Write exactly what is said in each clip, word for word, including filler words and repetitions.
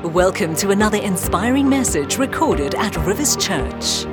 Welcome to another inspiring message recorded at Rivers Church.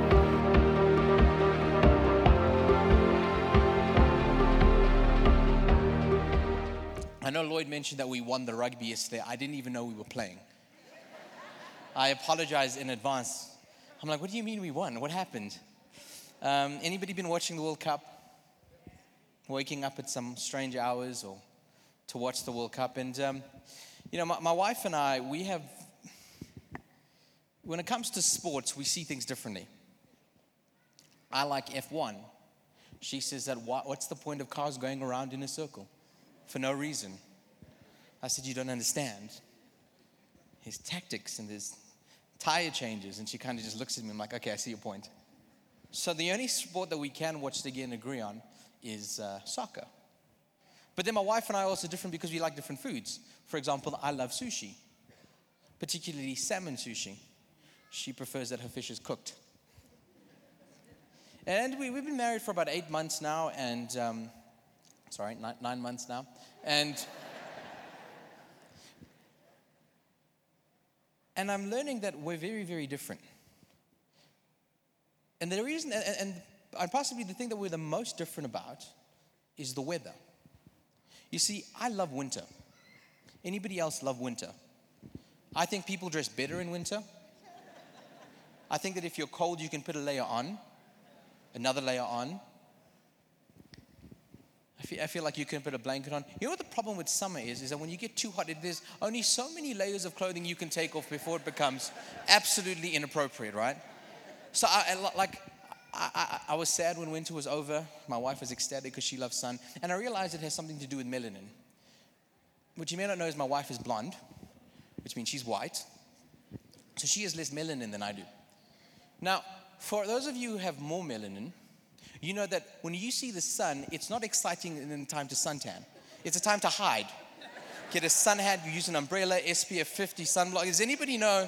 I know Lloyd mentioned that we won the rugby yesterday. I didn't even know we were playing. I apologize in advance. I'm like, what do you mean we won? What happened? Um, anybody been watching the World Cup? Waking up at some strange hours or to watch the World Cup? And, um, you know, my, my wife and I, we have, when it comes to sports, we see things differently. I like F one. She says that, what, what's the point of cars going around in a circle? For no reason. I said, you don't understand. His tactics and his tire changes. And she kind of just looks at me. I'm like, okay, I see your point. So the only sport that we can watch together and agree on is uh, soccer. But then my wife and I are also different because we like different foods. For example, I love sushi, particularly salmon sushi. She prefers that her fish is cooked. And we, we've been married for about eight months now, and um, sorry, nine, nine months now. And and I'm learning that we're very, very different. And the reason, and, and, and possibly the thing that we're the most different about is the weather. You see, I love winter. Anybody else love winter? I think people dress better in winter. I think that if you're cold, you can put a layer on, another layer on. I feel, I feel like you can put a blanket on. You know what the problem with summer is? Is that when you get too hot, there's only so many layers of clothing you can take off before it becomes absolutely inappropriate, right? So, I, I like, I, I, I was sad when winter was over. My wife was ecstatic because she loves sun. And I realized it has something to do with melanin. What you may not know is my wife is blonde, which means she's white. So she has less melanin than I do. Now, for those of you who have more melanin, you know that when you see the sun, it's not exciting in the time to suntan. It's a time to hide. Get a sun hat, you use an umbrella, S P F fifty sunblock. Does anybody know?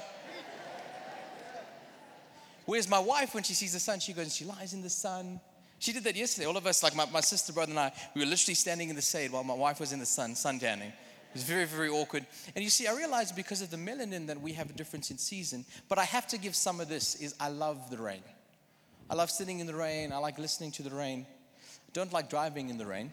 Whereas my wife, when she sees the sun, she goes and she lies in the sun. She did that yesterday. All of us, like my, my sister, brother, and I, we were literally standing in the shade while my wife was in the sun, suntanning. It was very, very awkward. And you see, I realized because of the melanin that we have a difference in season. But I have to give some of this, is I love the rain. I love sitting in the rain. I like listening to the rain. I don't like driving in the rain.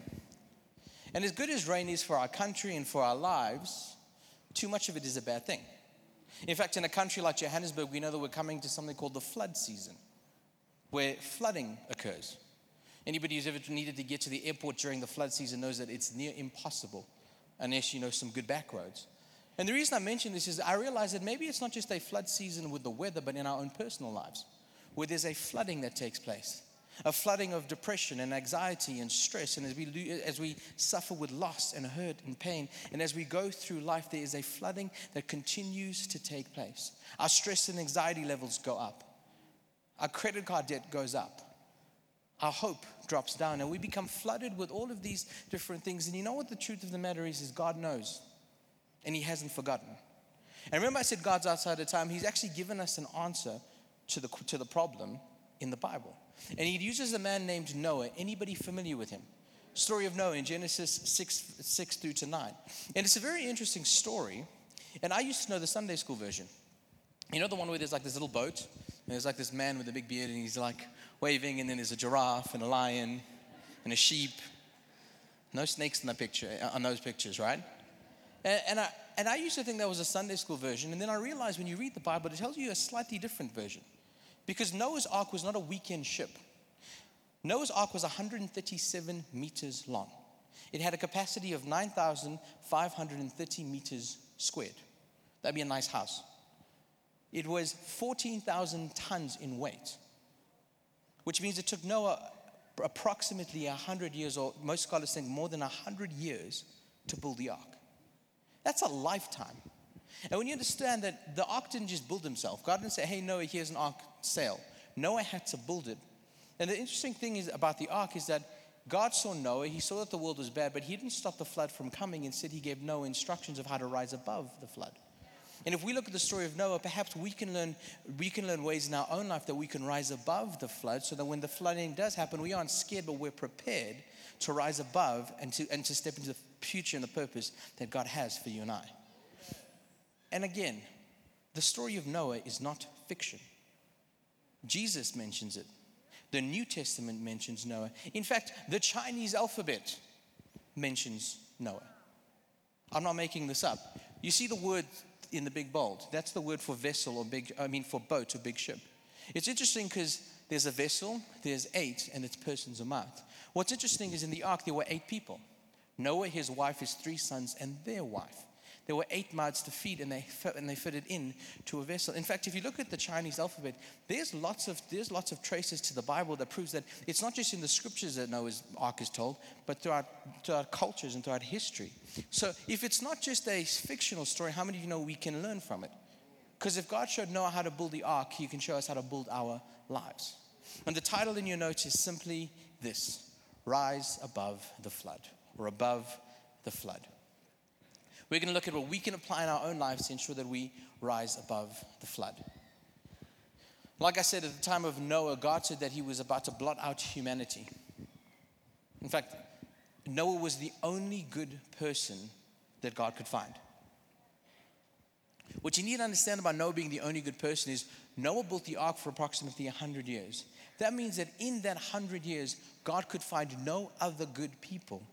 And as good as rain is for our country and for our lives, too much of it is a bad thing. In fact, in a country like Johannesburg, we know that we're coming to something called the flood season, where flooding occurs. Anybody who's ever needed to get to the airport during the flood season knows that it's near impossible unless you know some good back roads. And the reason I mention this is I realize that maybe it's not just a flood season with the weather, but in our own personal lives, where there's a flooding that takes place, a flooding of depression and anxiety and stress. And as we as we suffer with loss and hurt and pain, and as we go through life, there is a flooding that continues to take place. Our stress and anxiety levels go up. Our credit card debt goes up. Our hope drops down, and we become flooded with all of these different things. And you know what the truth of the matter is, is God knows, and He hasn't forgotten. And remember I said God's outside of time. He's actually given us an answer to the to the problem in the Bible. And He uses a man named Noah. Anybody familiar with him? Story of Noah in Genesis six, six through to nine. And it's a very interesting story. And I used to know the Sunday school version. You know the one where there's like this little boat, and there's like this man with a big beard, and he's like waving, and then there's a giraffe and a lion and a sheep. No snakes in the picture, on those pictures, right? And, and I and I used to think that was a Sunday school version, and then I realized when you read the Bible, it tells you a slightly different version. Because Noah's Ark was not a weekend ship. Noah's Ark was one hundred thirty-seven meters long. It had a capacity of nine thousand five hundred thirty meters squared. That'd be a nice house. It was fourteen thousand tons in weight, which means it took Noah approximately one hundred years, or most scholars think more than one hundred years, to build the ark. That's a lifetime. And when you understand that the ark didn't just build himself, God didn't say, hey, Noah, here's an ark, sail. Noah had to build it. And the interesting thing is about the ark is that God saw Noah, He saw that the world was bad, but He didn't stop the flood from coming. Instead, He gave Noah instructions of how to rise above the flood. And if we look at the story of Noah, perhaps we can learn we can learn ways in our own life that we can rise above the flood, so that when the flooding does happen, we aren't scared, but we're prepared to rise above and to and to step into the future and the purpose that God has for you and I. And again, the story of Noah is not fiction. Jesus mentions it. The New Testament mentions Noah. In fact, the Chinese alphabet mentions Noah. I'm not making this up. You see the word in the big bold. That's the word for vessel or big, I mean for boat or big ship. It's interesting because there's a vessel, there's eight, and it's persons or mouth. What's interesting is in the ark there were eight people. Noah, his wife, his three sons, and their wife. There were eight mouths to feed, and they fit, and they fitted in to a vessel. In fact, if you look at the Chinese alphabet, there's lots of there's lots of traces to the Bible that proves that it's not just in the scriptures that Noah's ark is told, but throughout throughout cultures and throughout history. So, if it's not just a fictional story, how many of you know we can learn from it? Because if God showed Noah how to build the ark, He can show us how to build our lives. And the title in your notes is simply this: Rise Above the Flood, or Above the Flood. We're going to look at what we can apply in our own lives to ensure that we rise above the flood. Like I said, at the time of Noah, God said that He was about to blot out humanity. In fact, Noah was the only good person that God could find. What you need to understand about Noah being the only good person is Noah built the ark for approximately one hundred years. That means that in that one hundred years, God could find no other good people.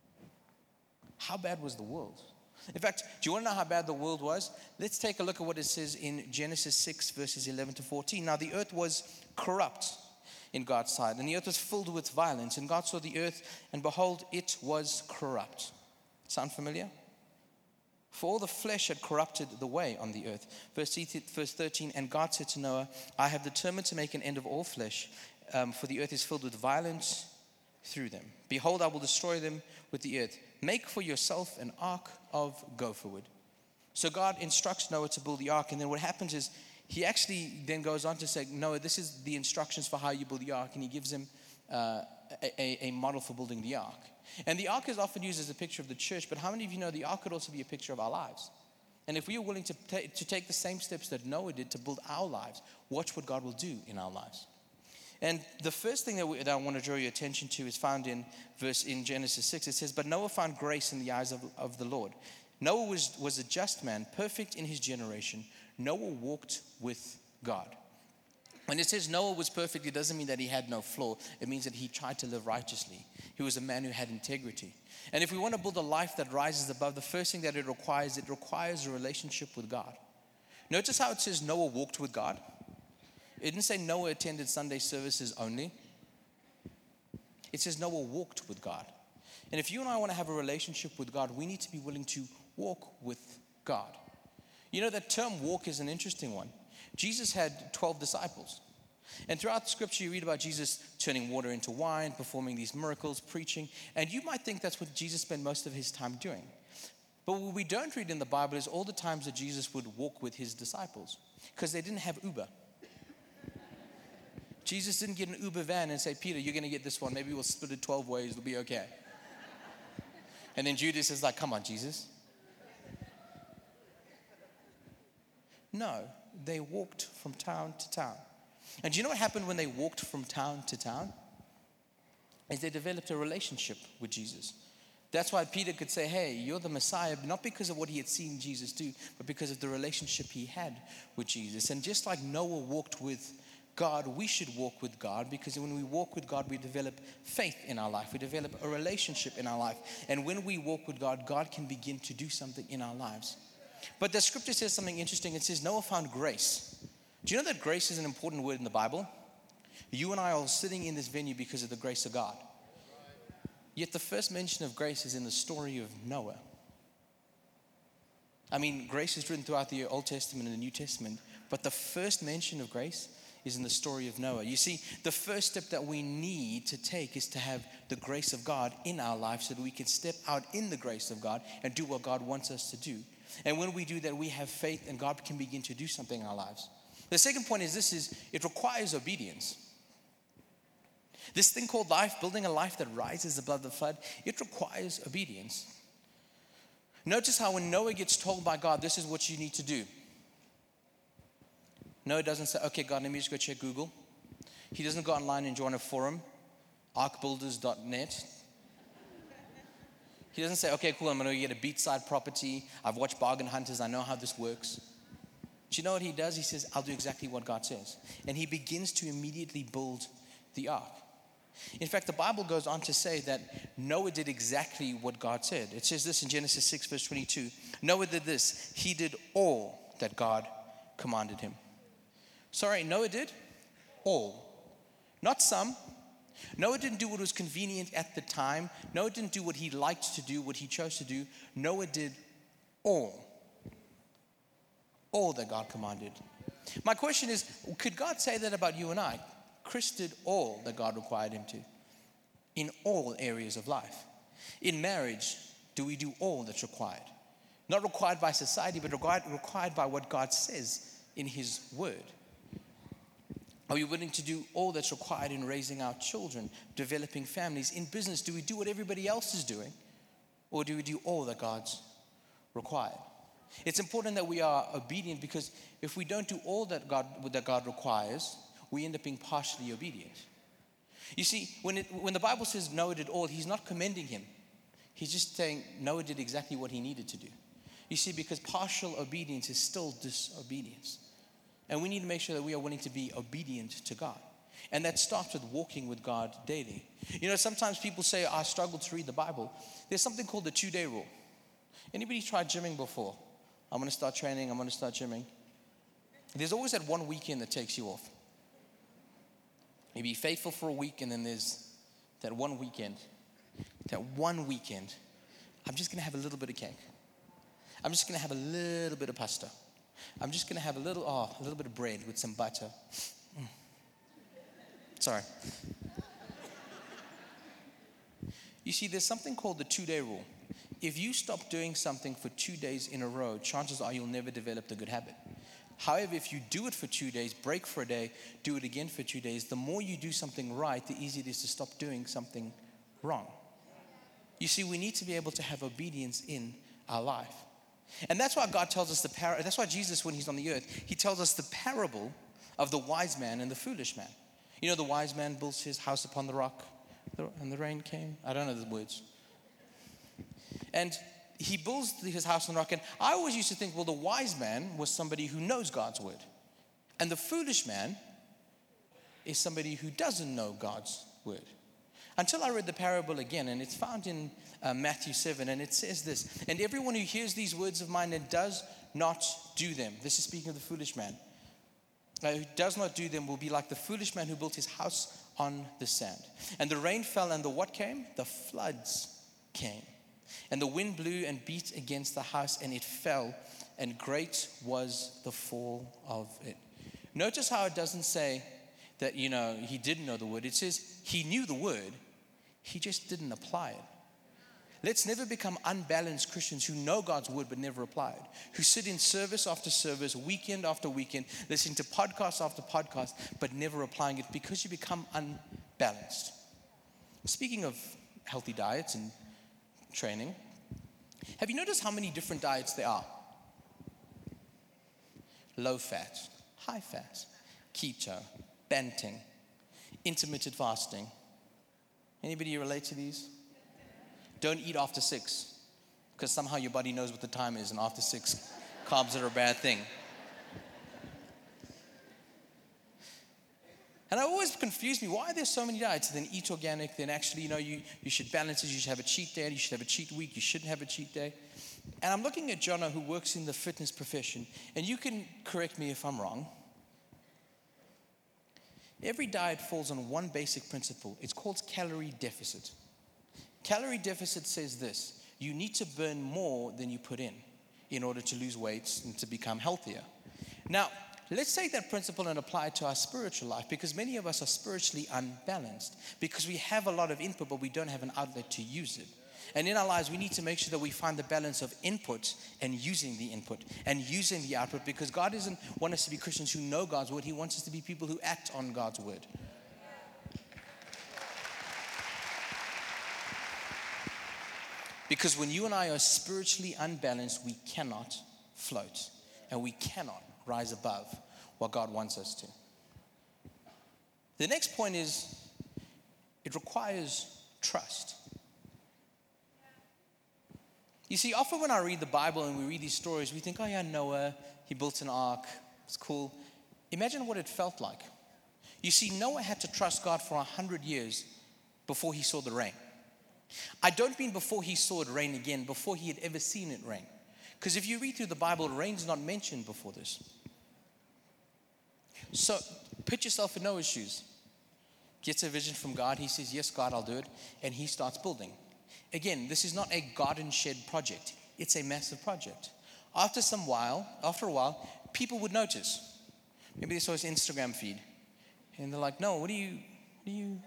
How bad was the world? In fact, do you want to know how bad the world was? Let's take a look at what it says in Genesis six, verses eleven to fourteen. Now, the earth was corrupt in God's sight, and the earth was filled with violence. And God saw the earth, and behold, it was corrupt. Sound familiar? For all the flesh had corrupted the way on the earth. Verse thirteen, and God said to Noah, I have determined to make an end of all flesh, um, for the earth is filled with violence through them. Behold, I will destroy them with the earth. Make for yourself an ark of gopher wood. So God instructs Noah to build the ark, and then what happens is he actually then goes on to say, Noah, this is the instructions for how you build the ark, and he gives him uh, a, a model for building the ark. And the ark is often used as a picture of the church, but how many of you know the ark could also be a picture of our lives? And if we are willing to, ta- to take the same steps that Noah did to build our lives, watch what God will do in our lives. And the first thing that, we, that I want to draw your attention to is found in verse in Genesis six. It says, but Noah found grace in the eyes of, of the Lord. Noah was, was a just man, perfect in his generation. Noah walked with God. When it says Noah was perfect, it doesn't mean that he had no flaw. It means that he tried to live righteously. He was a man who had integrity. And if we want to build a life that rises above, the first thing that it requires, it requires a relationship with God. Notice how it says Noah walked with God. It didn't say Noah attended Sunday services only. It says Noah walked with God. And if you and I want to have a relationship with God, we need to be willing to walk with God. You know, that term walk is an interesting one. Jesus had twelve disciples. And throughout the scripture, you read about Jesus turning water into wine, performing these miracles, preaching. And you might think that's what Jesus spent most of his time doing. But what we don't read in the Bible is all the times that Jesus would walk with his disciples, because they didn't have Uber. Jesus didn't get an Uber van and say, Peter, you're going to get this one. Maybe we'll split it twelve ways. It'll be okay. And then Judas is like, come on, Jesus. No, they walked from town to town. And do you know what happened when they walked from town to town? Is they developed a relationship with Jesus. That's why Peter could say, hey, you're the Messiah, not because of what he had seen Jesus do, but because of the relationship he had with Jesus. And just like Noah walked with God, we should walk with God, because when we walk with God, we develop faith in our life. We develop a relationship in our life. And when we walk with God, God can begin to do something in our lives. But the scripture says something interesting. It says Noah found grace. Do you know that grace is an important word in the Bible? You and I are sitting in this venue because of the grace of God. Yet the first mention of grace is in the story of Noah. I mean, grace is written throughout the Old Testament and the New Testament, but the first mention of grace is in the story of Noah. You see, the first step that we need to take is to have the grace of God in our life so that we can step out in the grace of God and do what God wants us to do. And when we do that, we have faith and God can begin to do something in our lives. The second point is this: is it requires obedience. This thing called life, building a life that rises above the flood, it requires obedience. Notice how when Noah gets told by God, this is what you need to do. Noah doesn't say, okay, God, let me just go check Google. He doesn't go online and join a forum, ark builders dot net. He doesn't say, okay, cool, I'm going to get a beachside property. I've watched Bargain Hunters. I know how this works. Do you know what he does? He says, I'll do exactly what God says. And he begins to immediately build the ark. In fact, the Bible goes on to say that Noah did exactly what God said. It says this in Genesis six, verse twenty-two. Noah did this. He did all that God commanded him. Sorry, Noah did all. Not some. Noah didn't do what was convenient at the time. Noah didn't do what he liked to do, what he chose to do. Noah did all. All that God commanded. My question is, could God say that about you and I? Chris did all that God required him to. In all areas of life. In marriage, do we do all that's required? Not required by society, but required, required by what God says in his word. Are we willing to do all that's required in raising our children, developing families? In business, do we do what everybody else is doing? Or do we do all that God's required? It's important that we are obedient, because if we don't do all that God, that God requires, we end up being partially obedient. You see, when, it, when the Bible says Noah did all, he's not commending him. He's just saying Noah did exactly what he needed to do. You see, because partial obedience is still disobedience. And we need to make sure that we are willing to be obedient to God. And that starts with walking with God daily. You know, sometimes people say, I struggle to read the Bible. There's something called the two-day rule. Anybody tried gymming before? I'm going to start training, I'm going to start gymming. There's always that one weekend that takes you off. You be faithful for a week, and then there's that one weekend. That one weekend, I'm just going to have a little bit of cake. I'm just going to have a little bit of pasta. I'm just going to have a little, oh, a little bit of bread with some butter. Mm. Sorry. You see, there's something called the two-day rule. If you stop doing something for two days in a row, chances are you'll never develop the good habit. However, if you do it for two days, break for a day, do it again for two days, the more you do something right, the easier it is to stop doing something wrong. You see, we need to be able to have obedience in our life. And that's why God tells us the par- that's why Jesus, when he's on the earth, he tells us the parable of the wise man and the foolish man. You know, the wise man builds his house upon the rock, and the rain came. I don't know the words. And he builds his house on the rock. And I always used to think, well, the wise man was somebody who knows God's word. And the foolish man is somebody who doesn't know God's word. Until I read the parable again, and it's found in uh, Matthew seven, and it says this, and everyone who hears these words of mine and does not do them, this is speaking of the foolish man, uh, who does not do them will be like the foolish man who built his house on the sand. And the rain fell, and the what came? The floods came. And the wind blew and beat against the house, and it fell, and great was the fall of it. Notice how it doesn't say that, you know, he didn't know the word. It says he knew the word, he just didn't apply it. Let's never become unbalanced Christians who know God's word but never apply it, who sit in service after service, weekend after weekend, listening to podcast after podcast, but never applying it, because you become unbalanced. Speaking of healthy diets and training, have you noticed how many different diets there are? Low fat, high fat, keto, Banting, intermittent fasting. Anybody relate to these? Don't eat after six, because somehow your body knows what the time is, and after six, carbs are a bad thing. And it always confused me, why are there so many diets? Then eat organic, then actually, you know, you, you should balance it, you should have a cheat day, you should have a cheat week, you shouldn't have a cheat day. And I'm looking at Jonah, who works in the fitness profession, and you can correct me if I'm wrong. Every diet falls on one basic principle. It's called calorie deficit. Calorie deficit says this: you need to burn more than you put in in order to lose weight and to become healthier. Now, let's take that principle and apply it to our spiritual life, because many of us are spiritually unbalanced because we have a lot of input, but we don't have an outlet to use it. And in our lives, we need to make sure that we find the balance of input and using the input and using the output, because God doesn't want us to be Christians who know God's word. He wants us to be people who act on God's word. Because when you and I are spiritually unbalanced, we cannot float and we cannot rise above what God wants us to. The next point is, it requires trust. You see, often when I read the Bible and we read these stories, we think, oh yeah, Noah, he built an ark, it's cool. Imagine what it felt like. You see, Noah had to trust God for a hundred years before he saw the rain. I don't mean before he saw it rain again, before he had ever seen it rain. Because if you read through the Bible, rain's not mentioned before this. So put yourself in Noah's shoes. Gets a vision from God. He says, yes, God, I'll do it. And he starts building. Again, this is not a garden shed project. It's a massive project. After some while, after a while, people would notice. Maybe they saw his Instagram feed. And they're like, no, what do you, what do you?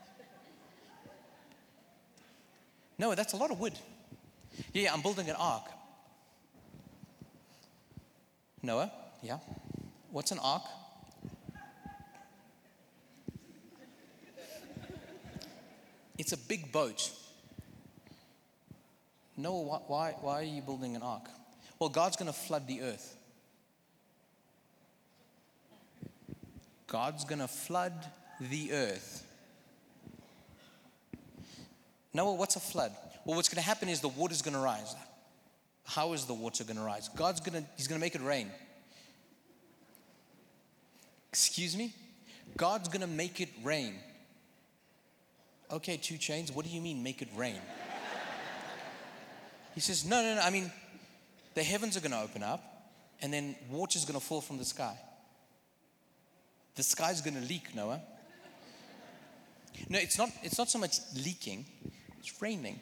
No, that's a lot of wood. Yeah, yeah, I'm building an ark. Noah, yeah. What's an ark? It's a big boat. Noah, why, why are you building an ark? Well, God's going to flood the earth. God's going to flood the earth. Noah, what's a flood? Well, what's going to happen is the water's going to rise. How is the water going to rise? God's going to, he's going to make it rain. Excuse me? God's going to make it rain. Okay, two chains, what do you mean make it rain? He says, no, no, no, I mean, the heavens are going to open up and then water's going to fall from the sky. The sky's going to leak, Noah. No, it's not, it's not so much leaking, it's raining.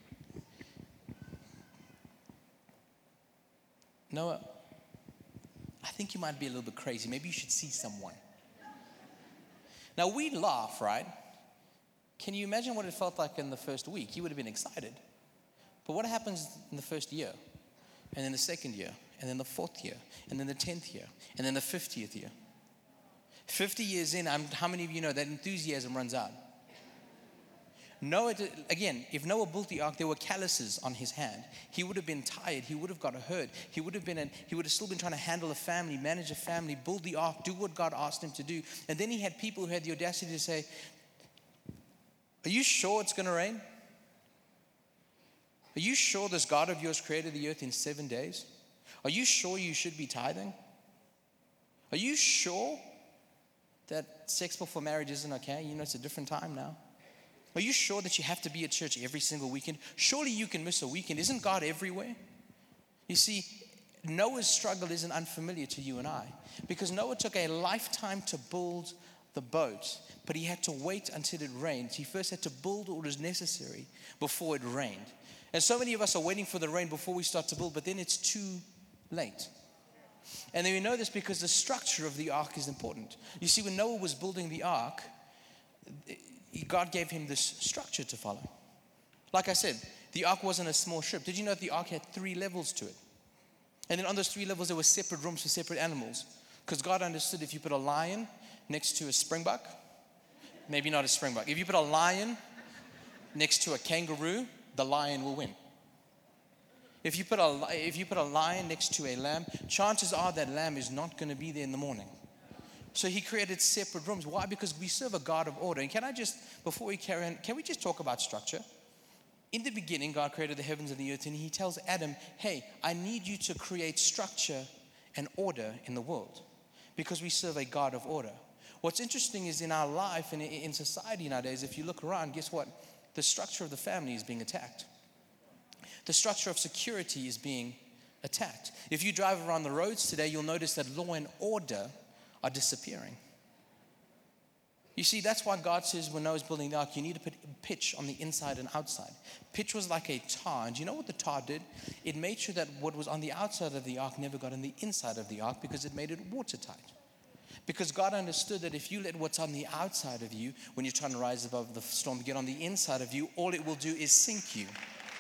Noah, I think you might be a little bit crazy. Maybe you should see someone. Now, we laugh, right? Can you imagine what it felt like in the first week? You would have been excited. But what happens in the first year? And then the second year? And then the fourth year? And then the tenth year? And then the fiftieth year? fifty years in, I'm, how many of you know that enthusiasm runs out? Noah, again, if Noah built the ark, there were calluses on his hand. He would have been tired. He would have got hurt. He would have been, an, he would have still been trying to handle a family, manage a family, build the ark, do what God asked him to do. And then he had people who had the audacity to say, are you sure it's going to rain? Are you sure this God of yours created the earth in seven days? Are you sure you should be tithing? Are you sure that sex before marriage isn't okay? You know, it's a different time now. Are you sure that you have to be at church every single weekend? Surely you can miss a weekend. Isn't God everywhere? You see, Noah's struggle isn't unfamiliar to you and I, because Noah took a lifetime to build the boat, but he had to wait until it rained. He first had to build what was necessary before it rained. And so many of us are waiting for the rain before we start to build, but then it's too late. And then we know this because the structure of the ark is important. You see, when Noah was building the ark, God gave him this structure to follow. Like I said, the ark wasn't a small ship. Did you know that the ark had three levels to it? And then on those three levels, there were separate rooms for separate animals. Because God understood if you put a lion next to a springbuck, maybe not a springbuck, if you put a lion next to a kangaroo, the lion will win. If you put a, if you put a lion next to a lamb, chances are that lamb is not going to be there in the morning. So he created separate rooms. Why? Because we serve a God of order. And can I just, before we carry on, can we just talk about structure? In the beginning, God created the heavens and the earth, and he tells Adam, hey, I need you to create structure and order in the world, because we serve a God of order. What's interesting is in our life and in society nowadays, if you look around, guess what? The structure of the family is being attacked. The structure of security is being attacked. If you drive around the roads today, you'll notice that law and order are disappearing. You see, that's why God says when Noah's building the ark, you need to put pitch on the inside and outside. Pitch was like a tar. And do you know what the tar did? It made sure that what was on the outside of the ark never got on the inside of the ark, because it made it watertight. Because God understood that if you let what's on the outside of you, when you're trying to rise above the storm, get on the inside of you, all it will do is sink you.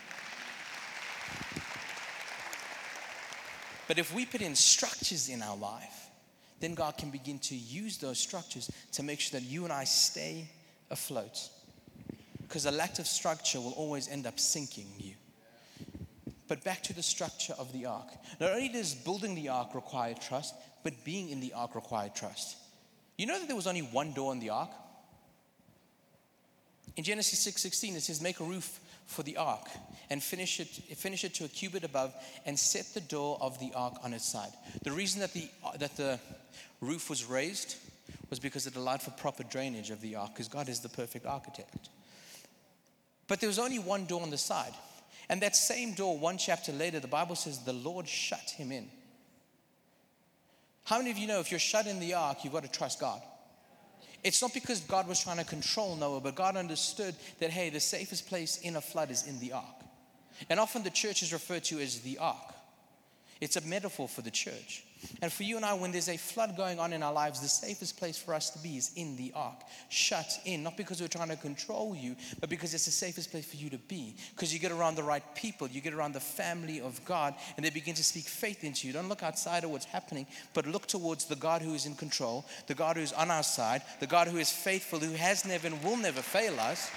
But if we put in structures in our life, then God can begin to use those structures to make sure that you and I stay afloat. Because a lack of structure will always end up sinking you. But back to the structure of the ark. Not only does building the ark require trust, but being in the ark required trust. You know that there was only one door in the ark? In Genesis six sixteen, it says, make a roof for the ark and finish it, finish it to a cubit above and set the door of the ark on its side. The reason that the, that the roof was raised was because it allowed for proper drainage of the ark, because God is the perfect architect. But there was only one door on the side. And that same door, one chapter later, the Bible says the Lord shut him in. How many of you know if you're shut in the ark, you've got to trust God? It's not because God was trying to control Noah, but God understood that, hey, the safest place in a flood is in the ark. And often the church is referred to as the ark. It's a metaphor for the church. And for you and I, when there's a flood going on in our lives, the safest place for us to be is in the ark, shut in, not because we're trying to control you, but because it's the safest place for you to be. Because you get around the right people, you get around the family of God, and they begin to speak faith into you. Don't look outside of what's happening, but look towards the God who is in control, the God who is on our side, the God who is faithful, who has never and will never fail us.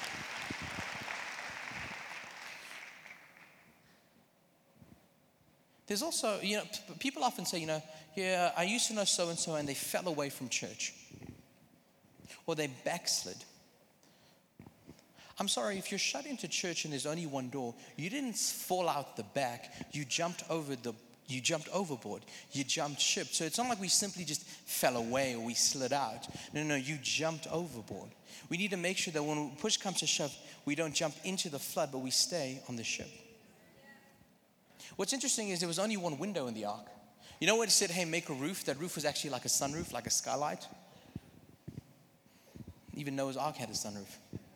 There's also, you know, people often say, you know, yeah, I used to know so-and-so and they fell away from church. Or they backslid. I'm sorry, if you're shut into church and there's only one door, you didn't fall out the back. You jumped over the, you jumped overboard. You jumped ship. So it's not like we simply just fell away or we slid out. No, no, you jumped overboard. We need to make sure that when push comes to shove, we don't jump into the flood, but we stay on the ship. What's interesting is there was only one window in the ark. You know when it said, hey, make a roof? That roof was actually like a sunroof, like a skylight. Even Noah's ark had a sunroof.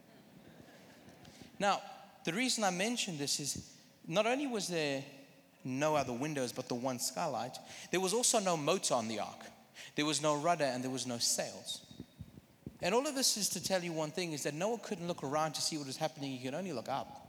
Now, the reason I mention this is not only was there no other windows but the one skylight, there was also no motor on the ark. There was no rudder and there was no sails. And all of this is to tell you one thing, is that Noah couldn't look around to see what was happening. He could only look up.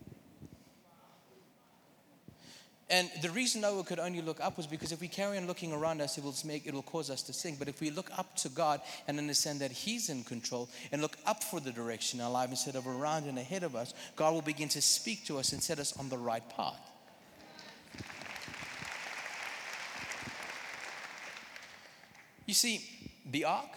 And the reason Noah could only look up was because if we carry on looking around us, it will make it will cause us to sink. But if we look up to God and understand that He's in control and look up for the direction in our life instead of around and ahead of us, God will begin to speak to us and set us on the right path. You see, the ark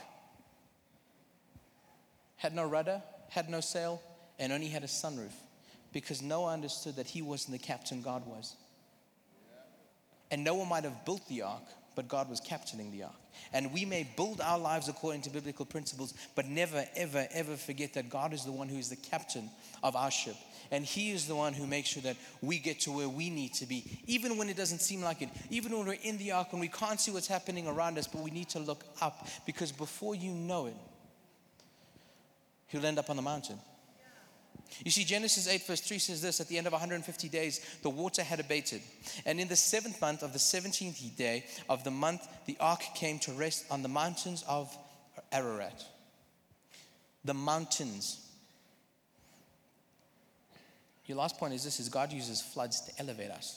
had no rudder, had no sail, and only had a sunroof because Noah understood that he wasn't the captain, God was. And Noah might have built the ark, but God was captaining the ark. And we may build our lives according to biblical principles, but never, ever, ever forget that God is the one who is the captain of our ship. And He is the one who makes sure that we get to where we need to be, even when it doesn't seem like it, even when we're in the ark and we can't see what's happening around us, but we need to look up, because before you know it, you'll end up on the mountain. You see, Genesis eight verse three says this: at the end of one hundred fifty days, the water had abated. And in the seventh month of the seventeenth day of the month, the ark came to rest on the mountains of Ararat. The mountains. Your last point is this, is God uses floods to elevate us.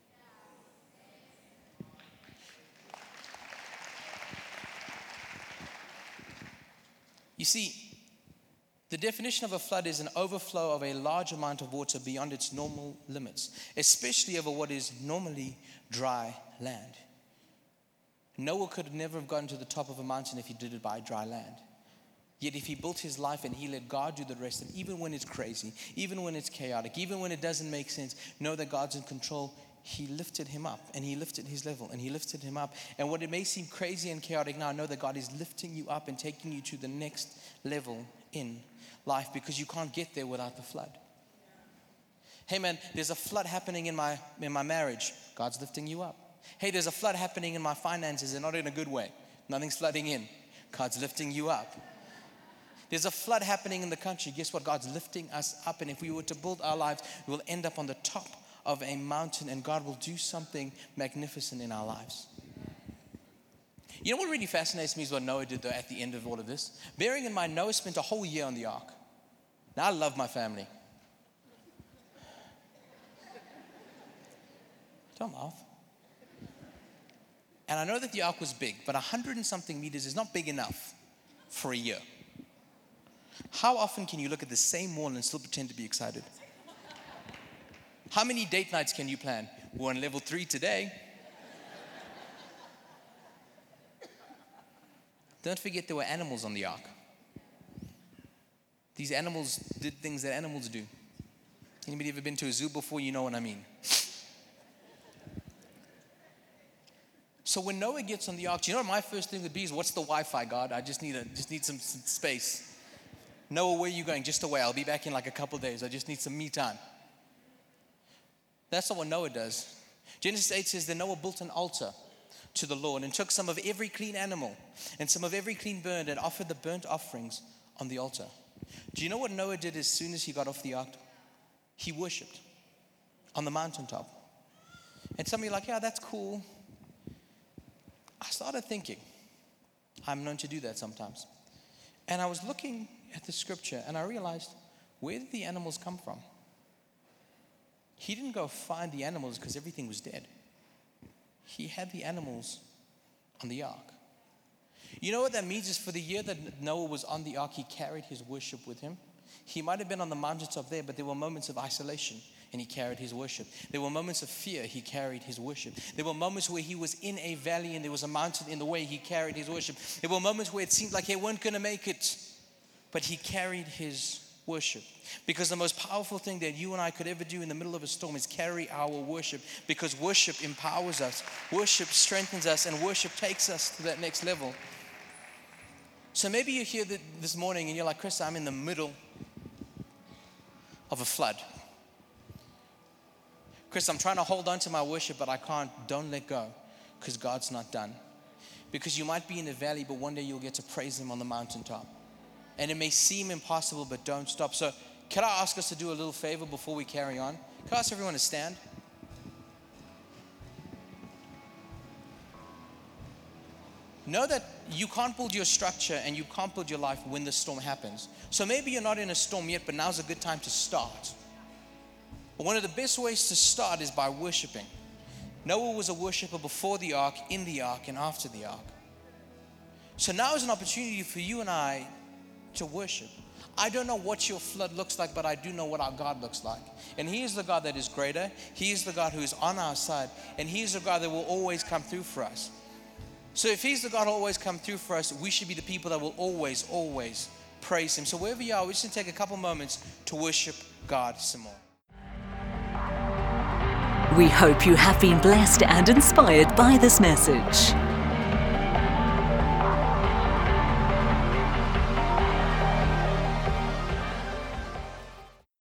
You see, the definition of a flood is an overflow of a large amount of water beyond its normal limits, especially over what is normally dry land. Noah could never have gotten to the top of a mountain if he did it by dry land. Yet if he built his life and he let God do the rest, and even when it's crazy, even when it's chaotic, even when it doesn't make sense, know that God's in control. He lifted him up, and he lifted his level, and he lifted him up. And what it may seem crazy and chaotic now, know that God is lifting you up and taking you to the next level in life, because you can't get there without the flood. Hey man, there's a flood happening in my in my marriage. God's lifting you up. Hey, there's a flood happening in my finances, and not in a good way. Nothing's flooding in. God's lifting you up. There's a flood happening in the country. Guess what? God's lifting us up. And if we were to build our lives, we will end up on the top of a mountain, and God will do something magnificent in our lives. You know what really fascinates me is what Noah did though at the end of all of this. Bearing in mind, Noah spent a whole year on the ark. Now I love my family. Don't laugh. And I know that the ark was big, but a hundred and something meters is not big enough for a year. How often can you look at the same wall and still pretend to be excited? How many date nights can you plan? We're on level three today. Don't forget there were animals on the ark. These animals did things that animals do. Anybody ever been to a zoo before? You know what I mean. So when Noah gets on the ark, do you know what my first thing would be is, what's the Wi-Fi, God? I just need a, just need some, some space. Noah, where are you going? Just away. I'll be back in like a couple days. I just need some me time. That's not what Noah does. Genesis eight says that Noah built an altar to the Lord and took some of every clean animal and some of every clean bird and offered the burnt offerings on the altar. Do you know what Noah did as soon as he got off the ark? He worshipped on the mountaintop. And some of you are like, yeah, that's cool. I started thinking, I'm known to do that sometimes. And I was looking at the scripture and I realized, where did the animals come from? He didn't go find the animals because everything was dead. He had the animals on the ark. You know what that means is, for the year that Noah was on the ark, he carried his worship with him. He might have been on the mountaintop there, but there were moments of isolation and he carried his worship. There were moments of fear, he carried his worship. There were moments where he was in a valley and there was a mountain in the way, he carried his worship. There were moments where it seemed like he weren't going to make it, but he carried his worship. Because the most powerful thing that you and I could ever do in the middle of a storm is carry our worship, because worship empowers us, worship strengthens us, and worship takes us to that next level. So maybe you're here this morning and you're like, Chris, I'm in the middle of a flood. Chris, I'm trying to hold on to my worship, but I can't. Don't let go, because God's not done. Because you might be in the valley, but one day you'll get to praise Him on the mountaintop. And it may seem impossible, but don't stop. So can I ask us to do a little favor before we carry on? Can I ask everyone to stand? Know that you can't build your structure and you can't build your life when the storm happens. So maybe you're not in a storm yet, but now's a good time to start. But one of the best ways to start is by worshiping. Noah was a worshiper before the ark, in the ark, and after the ark. So now is an opportunity for you and I to worship. I don't know what your flood looks like, but I do know what our God looks like. And He is the God that is greater. He is the God who is on our side. And He is the God that will always come through for us. So if He's the God who will always come through for us, we should be the people that will always, always praise Him. So wherever you are, we should take a couple moments to worship God some more. We hope you have been blessed and inspired by this message.